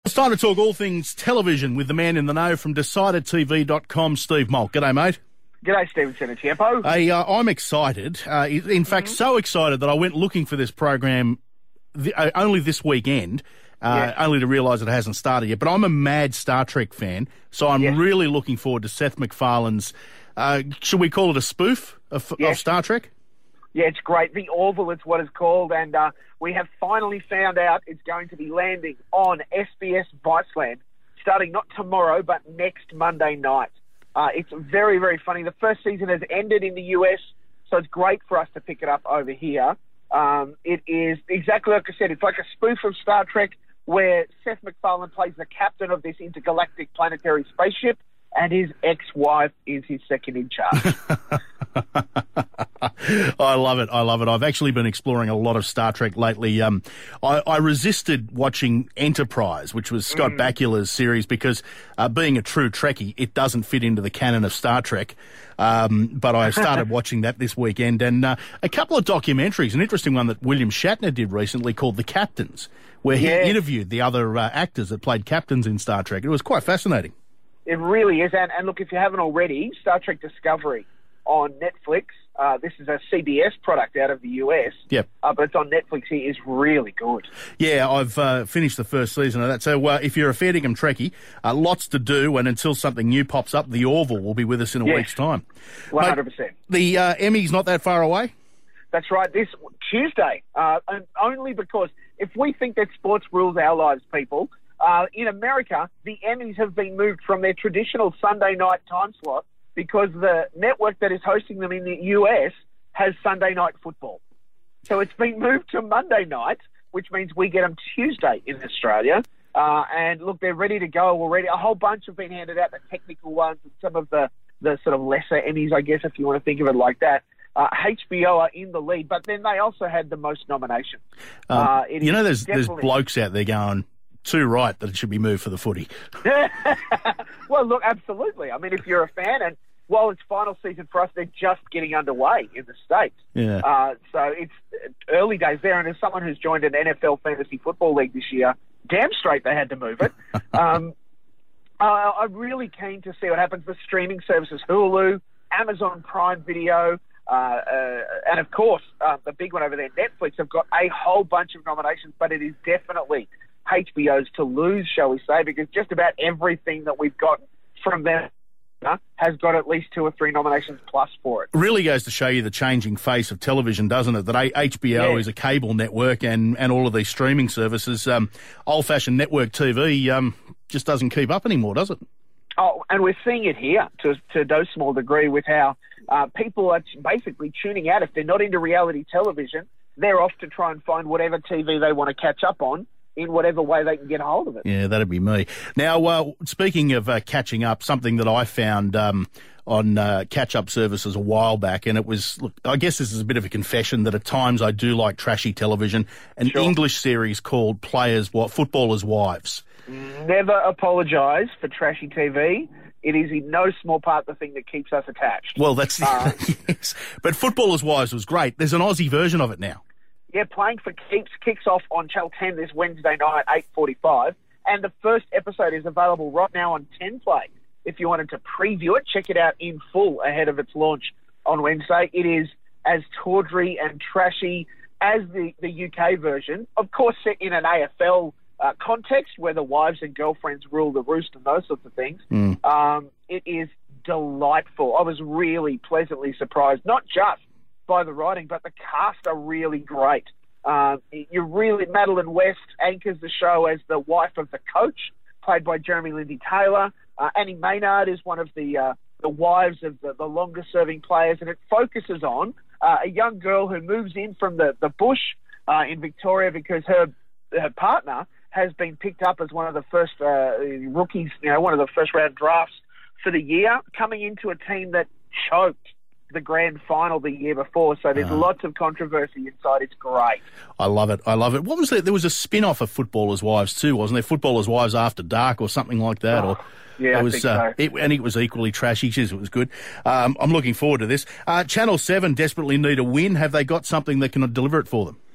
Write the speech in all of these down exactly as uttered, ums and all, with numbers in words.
It's time to talk all things television with the man in the know from Decider T V dot com, Steve Molk. G'day, mate. G'day, Stephen Senatiempo. Hey, uh, I'm excited. Uh, in fact, mm-hmm. so excited that I went looking for this program th- uh, only this weekend, uh, yes. only to realise it hasn't started yet. But I'm a mad Star Trek fan, so I'm yes. really looking forward to Seth MacFarlane's, uh, should we call it a spoof of, yes. of Star Trek? Yeah, it's great. The Orville is what it's called, and uh, we have finally found out it's going to be landing on S B S Viceland, starting not tomorrow, but next Monday night. Uh, it's very, very funny. The first season has ended in the U S, so it's great for us to pick it up over here. Um, it is exactly like I said. It's like a spoof of Star Trek where Seth MacFarlane plays the captain of this intergalactic planetary spaceship, and his ex-wife is his second in charge. I love it. I love it. I've actually been exploring a lot of Star Trek lately. Um, I, I resisted watching Enterprise, which was Scott mm. Bakula's series, because uh, being a true Trekkie, it doesn't fit into the canon of Star Trek. Um, but I started watching that this weekend, and uh, a couple of documentaries. An interesting one that William Shatner did recently called The Captains, where he yeah. interviewed the other uh, actors that played captains in Star Trek. It was quite fascinating. It really is. And, and look, if you haven't already, Star Trek Discovery on Netflix. Uh, this is a C B S product out of the U S. Yep. Uh, but it's on Netflix here. Is really good. Yeah, I've uh, finished the first season of that. So uh, if you're a fair dinkum Trekkie, uh, lots to do, and until something new pops up, the Orville will be with us in a yes. week's time. one hundred percent. Mate, the uh, Emmy's not that far away? That's right. This Tuesday. Uh, and only because if we think that sports rules our lives, people, uh, in America, the Emmys have been moved from their traditional Sunday night time slot because the network that is hosting them in the U S has Sunday night football. So it's been moved to Monday night, which means we get them Tuesday in Australia. Uh, and look, they're ready to go already. A whole bunch have been handed out, the technical ones and some of the, the sort of lesser Emmys, I guess, if you want to think of it like that. Uh, H B O are in the lead, but then they also had the most nominations. Um, uh, you know, there's definitely... there's blokes out there going, too right that it should be moved for the footy. Well, look, absolutely. I mean, if you're a fan, and while it's final season for us, they're just getting underway in the States. Yeah. Uh, so it's early days there, and as someone who's joined an N F L Fantasy Football League this year, damn straight they had to move it. um, uh, I'm really keen to see what happens. The streaming services, Hulu, Amazon Prime Video, uh, uh, and of course, uh, the big one over there, Netflix, have got a whole bunch of nominations, but it is definitely H B O's to lose, shall we say, because just about everything that we've got from them has got at least two or three nominations plus for it. Really goes to show you the changing face of television, doesn't it? That H B O yeah. is a cable network, and, and all of these streaming services, um, old-fashioned network T V, um, just doesn't keep up anymore, does it? Oh, and we're seeing it here to, to no small degree with how uh, people are basically tuning out. If they're not into reality television, they're off to try and find whatever T V they want to catch up on in whatever way they can get hold of it. Yeah, that'd be me. Now, uh, speaking of uh, catching up, something that I found um, on uh, catch-up services a while back, and it was, look, I guess this is a bit of a confession that at times I do like trashy television, an sure. English series called Players, what, Footballers' Wives. Never apologise for trashy T V. It is in no small part the thing that keeps us attached. Well, that's... Uh, yes. But Footballers' Wives was great. There's an Aussie version of it now. Yeah, Playing for Keeps kicks off on Channel ten this Wednesday night, eight forty-five, and the first episode is available right now on ten Play. If you wanted to preview it, check it out in full ahead of its launch on Wednesday. It is as tawdry and trashy as the, the U K version, of course set in an A F L uh, context where the wives and girlfriends rule the roost and those sorts of things. Mm. Um, it is delightful. I was really pleasantly surprised, not just by the writing, but the cast are really great. Uh, you really, Madeline West anchors the show as the wife of the coach, played by Jeremy Lindsay Taylor. Uh, Annie Maynard is one of the uh, the wives of the, the longest-serving players, and it focuses on uh, a young girl who moves in from the, the bush uh, in Victoria because her her partner has been picked up as one of the first uh, rookies, you know, one of the first-round drafts for the year, coming into a team that choked the grand final the year before, so there's uh, lots of controversy inside. It's great. I love it. I love it. What was there? There was a spin-off of Footballers' Wives too, wasn't there? Footballers' Wives After Dark or something like that. Oh, or yeah, it was, I think uh, so. It, and it was equally trashy. Jeez, it was good. Um, I'm looking forward to this. Uh, Channel seven desperately need a win. Have they got something that can deliver it for them?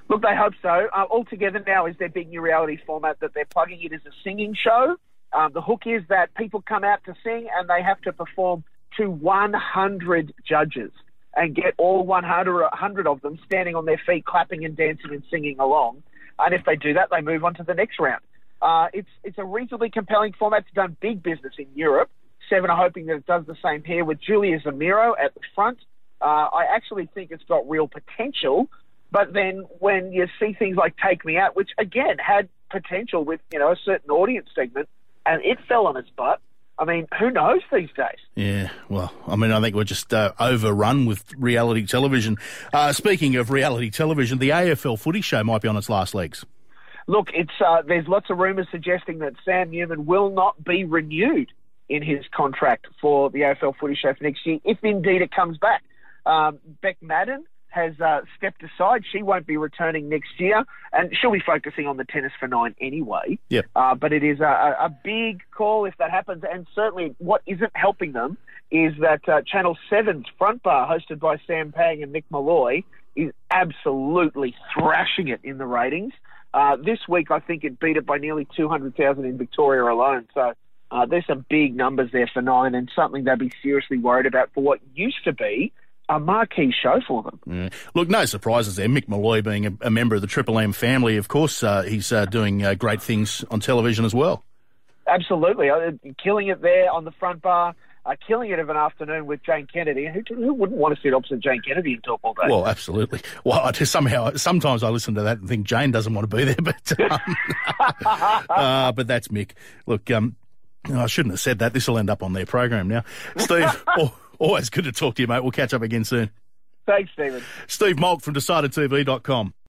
Look, they hope so. Uh, Altogether now is their big new reality format that they're plugging it as a singing show. Um, the hook is that people come out to sing and they have to perform to one hundred judges and get all one hundred of them standing on their feet, clapping and dancing and singing along. And if they do that, they move on to the next round. Uh, it's it's a reasonably compelling format. It's done big business in Europe. Seven are hoping that it does the same here with Julia Zamiro at the front. Uh, I actually think it's got real potential. But then when you see things like Take Me Out, which, again, had potential with, you know, a certain audience segment, and it fell on its butt, I mean, who knows these days? Yeah, well, I mean, I think we're just uh, overrun with reality television. Uh, speaking of reality television, the A F L Footy Show might be on its last legs. Look, it's uh, there's lots of rumours suggesting that Sam Newman will not be renewed in his contract for the A F L Footy Show for next year, if indeed it comes back. Um, Beck Madden has uh, stepped aside. She won't be returning next year, and she'll be focusing on the Tennis for Nine anyway. Yep. Uh, but it is a, a big call if that happens, and certainly what isn't helping them is that uh, Channel seven's Front Bar, hosted by Sam Pang and Nick Malloy, is absolutely thrashing it in the ratings. Uh, this week, I think it beat it by nearly two hundred thousand in Victoria alone. So uh, there's some big numbers there for Nine, and something they'll be seriously worried about for what used to be a marquee show for them. Yeah. Look, no surprises there. Mick Malloy being a, a member of the Triple M family, of course, uh, he's uh, doing uh, great things on television as well. Absolutely. Uh, killing it there on the Front Bar, uh, killing it of an afternoon with Jane Kennedy. Who, who wouldn't want to sit opposite Jane Kennedy and talk all day? Well, absolutely. Well, I just somehow, sometimes I listen to that and think Jane doesn't want to be there, but um, uh, but that's Mick. Look, um, I shouldn't have said that. This will end up on their program now. Steve, oh, always good to talk to you, mate. We'll catch up again soon. Thanks, Stephen. Steve Malk from Decider T V dot com.